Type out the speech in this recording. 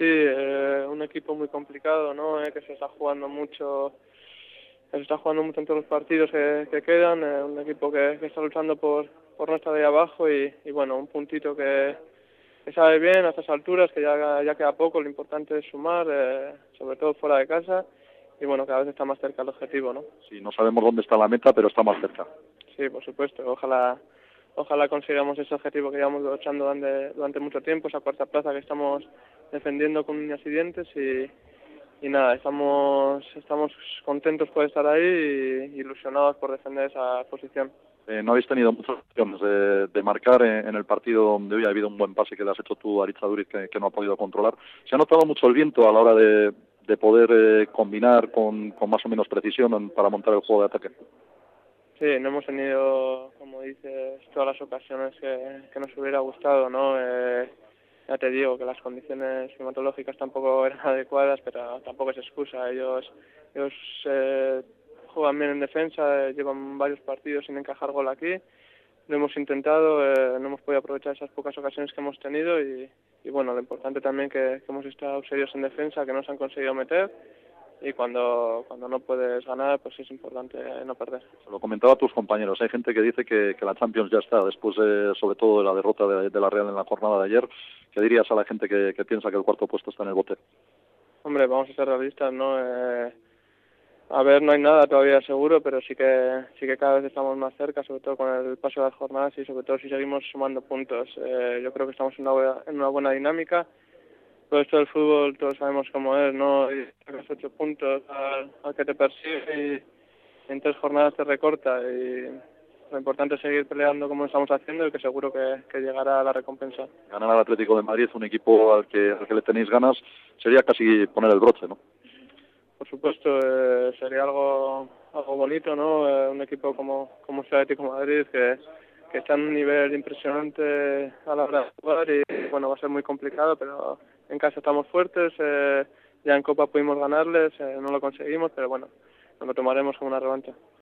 Sí, un equipo muy complicado, ¿no? Que se está jugando mucho, en todos los partidos que quedan, un equipo que está luchando por no estar ahí abajo y bueno, un puntito que sabe bien a estas alturas, que ya queda poco, lo importante es sumar, sobre todo fuera de casa, y bueno, cada vez está más cerca el objetivo, ¿no? Sí, no sabemos dónde está la meta, pero está más cerca. Sí, por supuesto, ojalá consigamos ese objetivo que llevamos luchando durante mucho tiempo, esa cuarta plaza que estamos defendiendo con uñas y dientes y nada, estamos contentos por estar ahí y ilusionados por defender esa posición. No habéis tenido muchas opciones de marcar en el partido donde hoy ha habido un buen pase que le has hecho tú a Aritz Aduriz que no ha podido controlar. ¿Se ha notado mucho el viento a la hora de poder combinar con más o menos precisión para montar el juego de ataque? Sí, no hemos tenido, como dices, todas las ocasiones que nos hubiera gustado, ¿no? Ya te digo que las condiciones climatológicas tampoco eran adecuadas, pero tampoco es excusa. Ellos juegan bien en defensa, llevan varios partidos sin encajar gol aquí. Lo hemos intentado, no hemos podido aprovechar esas pocas ocasiones que hemos tenido y bueno, lo importante también que hemos estado serios en defensa, que no se han conseguido meter y cuando no puedes ganar, pues es importante no perder. Se lo comentaba a tus compañeros. Hay gente que dice que la Champions ya está, después sobre todo de la derrota de la Real en la jornada de ayer. ¿Qué dirías a la gente que piensa que el cuarto puesto está en el bote? Hombre, vamos a ser realistas, ¿no? A ver, no hay nada todavía seguro, pero sí que cada vez estamos más cerca, sobre todo con el paso de las jornadas y sobre todo si seguimos sumando puntos. Yo creo que estamos en una buena dinámica. Todo esto del fútbol, todos sabemos cómo es, ¿no? Y sacas 8 puntos al que te persigue y en 3 jornadas te recorta. Y lo importante es seguir peleando como estamos haciendo y que seguro que llegará la recompensa. Ganar al Atlético de Madrid, un equipo al que le tenéis ganas, sería casi poner el broche, ¿no? Por supuesto, sería algo bonito, ¿no? Un equipo como el Atlético de Madrid que está en un nivel impresionante a la hora de jugar y bueno, va a ser muy complicado, pero en casa estamos fuertes, ya en Copa pudimos ganarles, no lo conseguimos, pero bueno, nos lo tomaremos como una revancha.